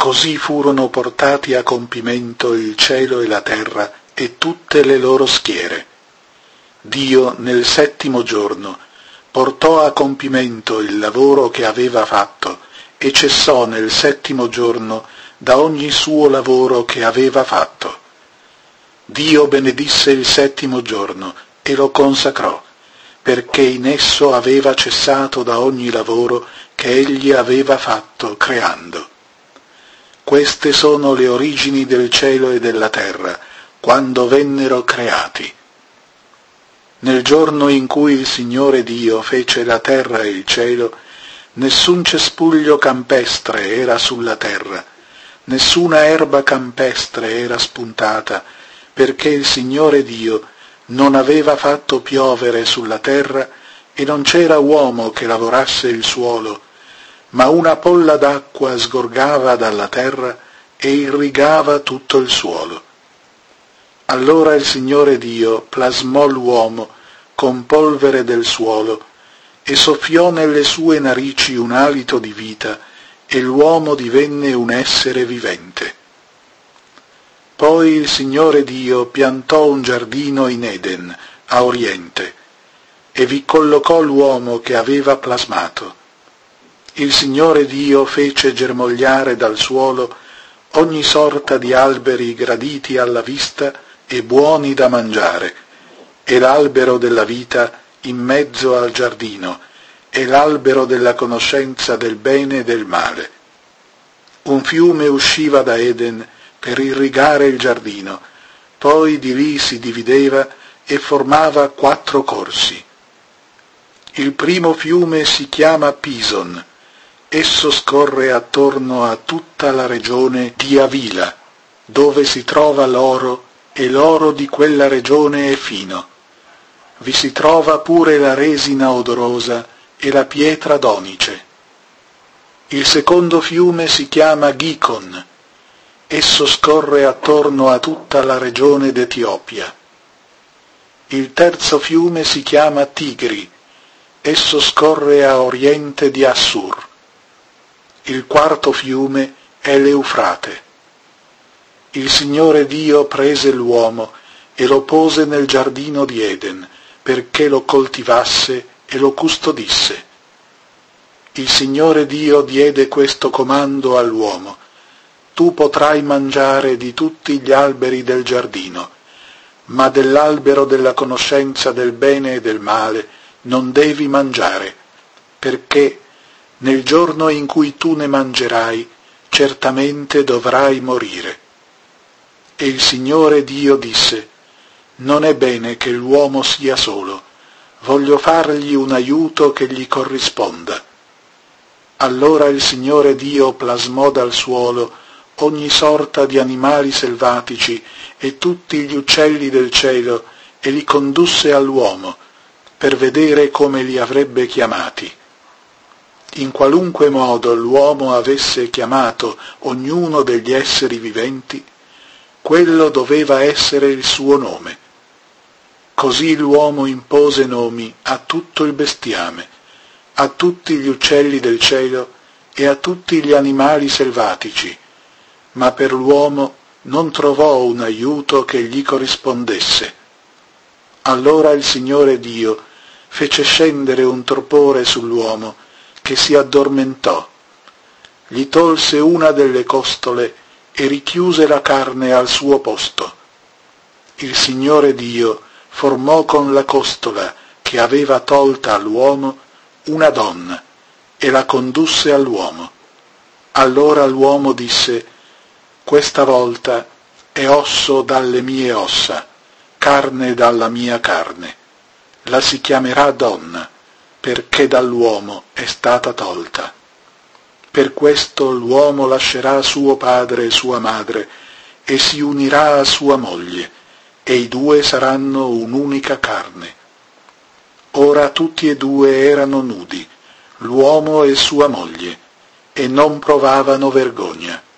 Così furono portati a compimento il cielo e la terra e tutte le loro schiere. Dio nel 7° giorno portò a compimento il lavoro che aveva fatto e cessò nel 7° giorno da ogni suo lavoro che aveva fatto. Dio benedisse il 7° giorno e lo consacrò, perché in esso aveva cessato da ogni lavoro che egli aveva fatto creando. Queste sono le origini del cielo e della terra, quando vennero creati. Nel giorno in cui il Signore Dio fece la terra e il cielo, nessun cespuglio campestre era sulla terra, nessuna erba campestre era spuntata, perché il Signore Dio non aveva fatto piovere sulla terra e non c'era uomo che lavorasse il suolo, ma una polla d'acqua sgorgava dalla terra e irrigava tutto il suolo. Allora il Signore Dio plasmò l'uomo con polvere del suolo e soffiò nelle sue narici un alito di vita e l'uomo divenne un essere vivente. Poi il Signore Dio piantò un giardino in Eden, a oriente, e vi collocò l'uomo che aveva plasmato. Il Signore Dio fece germogliare dal suolo ogni sorta di alberi graditi alla vista e buoni da mangiare, e l'albero della vita in mezzo al giardino, e l'albero della conoscenza del bene e del male. Un fiume usciva da Eden per irrigare il giardino, poi di lì si divideva e formava 4 corsi. Il primo fiume si chiama Pison. Esso scorre attorno a tutta la regione di Avila, dove si trova l'oro, e l'oro di quella regione è fino. Vi si trova pure la resina odorosa e la pietra d'onice. Il secondo fiume si chiama Gihon. Esso scorre attorno a tutta la regione d'Etiopia. Il terzo fiume si chiama Tigri. Esso scorre a oriente di Assur. Il quarto fiume è l'Eufrate. Il Signore Dio prese l'uomo e lo pose nel giardino di Eden, perché lo coltivasse e lo custodisse. Il Signore Dio diede questo comando all'uomo: tu potrai mangiare di tutti gli alberi del giardino, ma dell'albero della conoscenza del bene e del male non devi mangiare, perché nel giorno in cui tu ne mangerai, certamente dovrai morire. E il Signore Dio disse: non è bene che l'uomo sia solo, voglio fargli un aiuto che gli corrisponda. Allora il Signore Dio plasmò dal suolo ogni sorta di animali selvatici e tutti gli uccelli del cielo e li condusse all'uomo, per vedere come li avrebbe chiamati. In qualunque modo l'uomo avesse chiamato ognuno degli esseri viventi, quello doveva essere il suo nome. Così l'uomo impose nomi a tutto il bestiame, a tutti gli uccelli del cielo e a tutti gli animali selvatici, ma per l'uomo non trovò un aiuto che gli corrispondesse. Allora il Signore Dio fece scendere un torpore sull'uomo, che si addormentò. Gli tolse una delle costole e richiuse la carne al suo posto. Il Signore Dio formò con la costola che aveva tolta all'uomo una donna e la condusse all'uomo. Allora l'uomo disse: questa volta è osso dalle mie ossa, carne dalla mia carne. La si chiamerà donna, perché dall'uomo è stata tolta. Per questo l'uomo lascerà suo padre e sua madre e si unirà a sua moglie, e i due saranno un'unica carne. Ora tutti e due erano nudi, l'uomo e sua moglie, e non provavano vergogna.